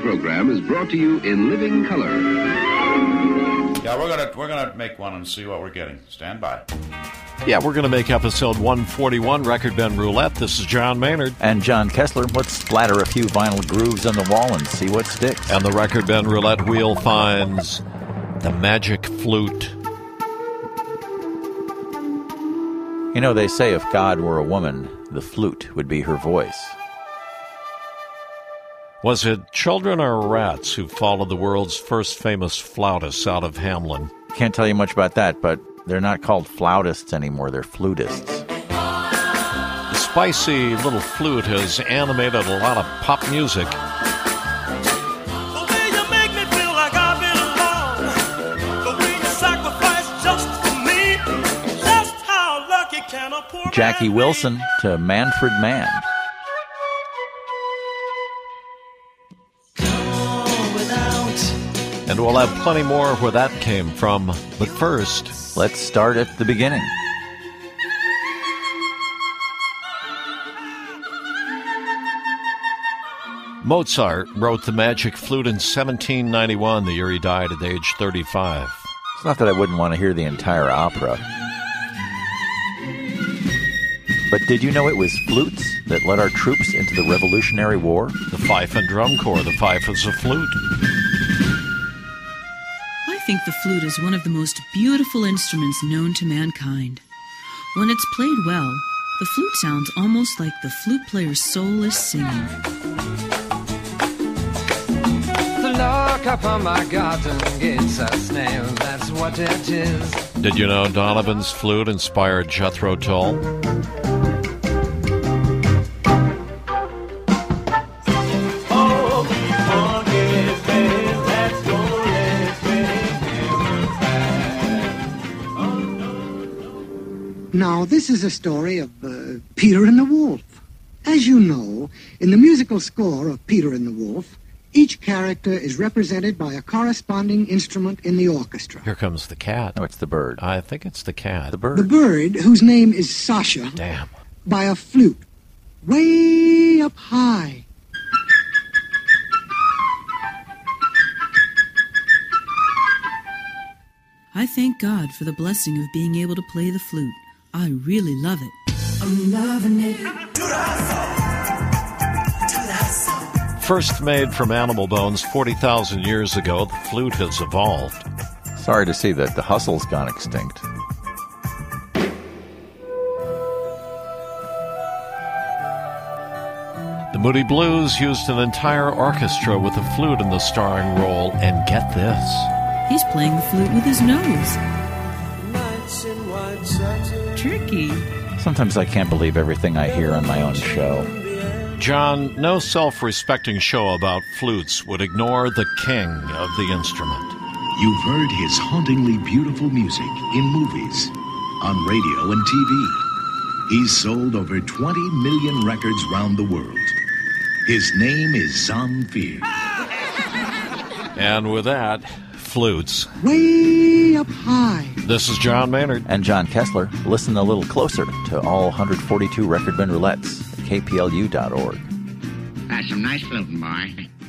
program is brought to you in living color. Yeah, we're gonna make one and see what we're getting. Stand by. Yeah, we're going to make episode 141 Record Bin Roulette. This is John Maynard. And John Kessler. Let's splatter a few vinyl grooves on the wall and see what sticks. And the Record Bin Roulette wheel finds the magic flute. You know, they say if God were a woman, the flute would be her voice. Was it children or rats who followed the world's first famous flautist out of Hamelin? Can't tell you much about that, but they're not called flautists anymore, they're flutists. The spicy little flute has animated a lot of pop music. Jackie Wilson to Manfred Mann. And we'll have plenty more where that came from. But first, let's start at the beginning. Mozart wrote the Magic Flute in 1791, the year he died at age 35. It's not that I wouldn't want to hear the entire opera. But did you know it was flutes that led our troops into the Revolutionary War? The fife and drum corps. The fife is a flute. I think the flute is one of the most beautiful instruments known to mankind. When it's played well, the flute sounds almost like the flute player's soul is singing. The lock upon my garden gates a snail, that's what it is. Did you know Donovan's flute inspired Jethro Tull? Now, this is a story of Peter and the Wolf. As you know, in the musical score of Peter and the Wolf, each character is represented by a corresponding instrument in the orchestra. Here comes the cat. No, it's the bird. I think it's the cat. The bird. The bird, whose name is Sasha, Damn. by a flute, way up high. I thank God for the blessing of being able to play the flute. I really love it. I'm loving it. First made from animal bones 40,000 years ago, the flute has evolved. Sorry to see that the hustle's gone extinct. The Moody Blues used an entire orchestra with a flute in the starring role, and get this. He's playing the flute with his nose. Tricky. Sometimes I can't believe everything I hear on my own show. John, no self-respecting show about flutes would ignore the king of the instrument. You've heard his hauntingly beautiful music in movies, on radio and TV. He's sold over 20 million records round the world. His name is Zamfir. And with that, flutes. Way up high. This is John Maynard. And John Kessler. Listen a little closer to all 142 Record Bin Roulettes at kplu.org. That's some nice fluting, boy.